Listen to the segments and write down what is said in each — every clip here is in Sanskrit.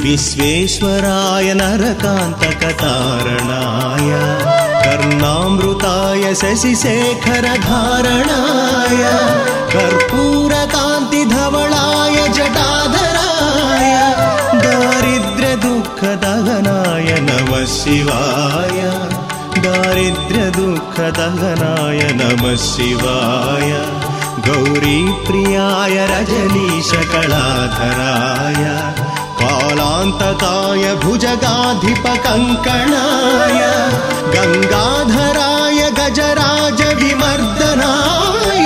विश्वेश्वराय नरकान्तकतारणाय कर्णामृताय शशिशेखरधारणाय कर्पूरकान्तिधवलाय जटाधराय दारिद्र्यदुःखदहनाय नमः शिवाय दारिद्र्यदुःखदहनाय नमः शिवाय गौरीप्रियाय रजनीशकलाधराय कालान्तकाय भुजगाधिपकङ्कणाय गङ्गाधराय गजराजविमर्दनाय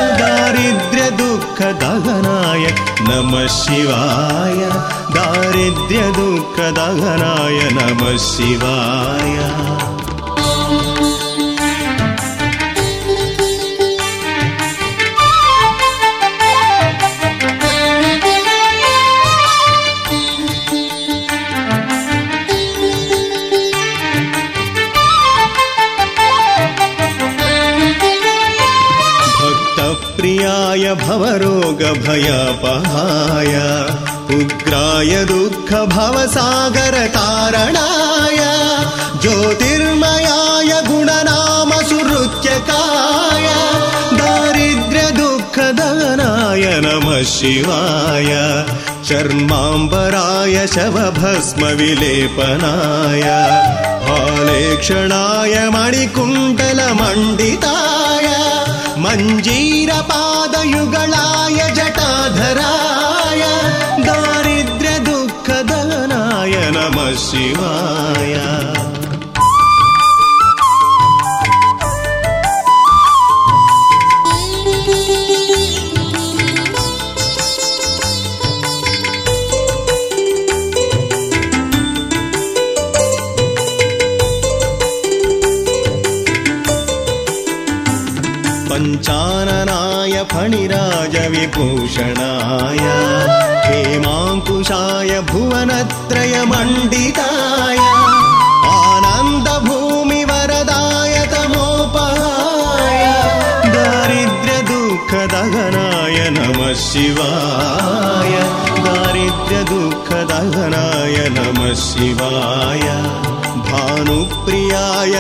दारिद्र्यदुःखदहनाय नमः शिवाय दारिद्र्यदुःखदहनाय नमः शिवाय प्रियाय भवरोगभयपहाय उग्राय दुःखभवसागरतारणाय ज्योतिर्मयाय गुणनामसुहृत्यकाय दारिद्र्यदुःखदहनाय नमः शिवाय चर्माम्बराय शवभस्मविलेपनाय हालेक्षणाय मणिकुण्डलमण्डिताय मञ्जीरपादयुगलाय जटाधराय दारिद्र्यदुःखदहनाय नमः शिवाय पञ्चाननाय फणिराजविभूषणाय हेमाङ्कुशाय भुवनत्रयमण्डिताय आनन्दभूमिवरदाय तमोपहाय दारिद्र्यदुःखदहनाय नमः शिवाय दारिद्र्यदुःखदहनाय नमः शिवाय भानुप्रियाय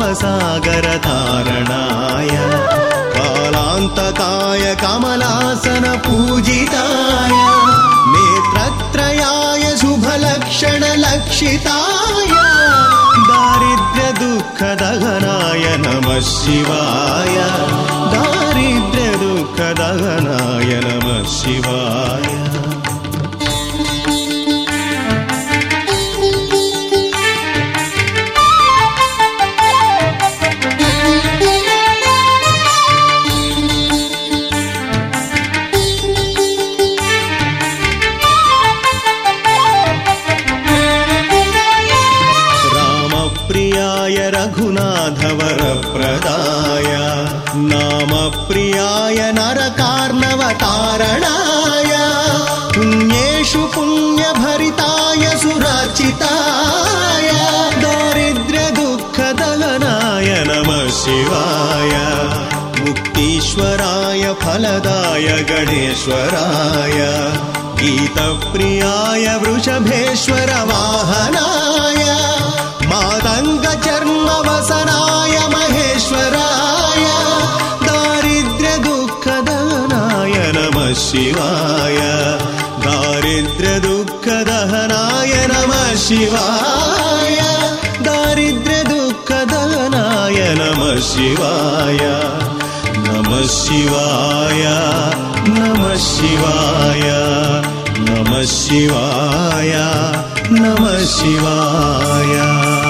भवसागरतारणाय कालान्तकाय कमलासनपूजिताय नेत्रत्रयाय शुभलक्षणलक्षिताय दारिद्र्यदुःखदहनाय नमः शिवाय दारिद्र्यदुःखदहनाय नमः शिवाय रघुनाथवरप्रदाय नामप्रियाय नरकार्णवतारणाय पुण्येषु पुण्यभरिताय सुरचिताय दारिद्र्यदुःखदहनाय नमः शिवाय मुक्तीश्वराय फलदाय गणेश्वराय गीतप्रियाय वृषभेश्वर वाहनाय मातङ्गचर्मवसनाय महेश्वराय दारिद्र्यदुःखदहनाय नमः शिवाय दारिद्र्यदुःखदहनाय नमः शिवाय दारिद्र्यदुःखदहनाय नमः शिवाय नमः शिवाय नमः शिवाय नमः शिवाय नमः शिवाय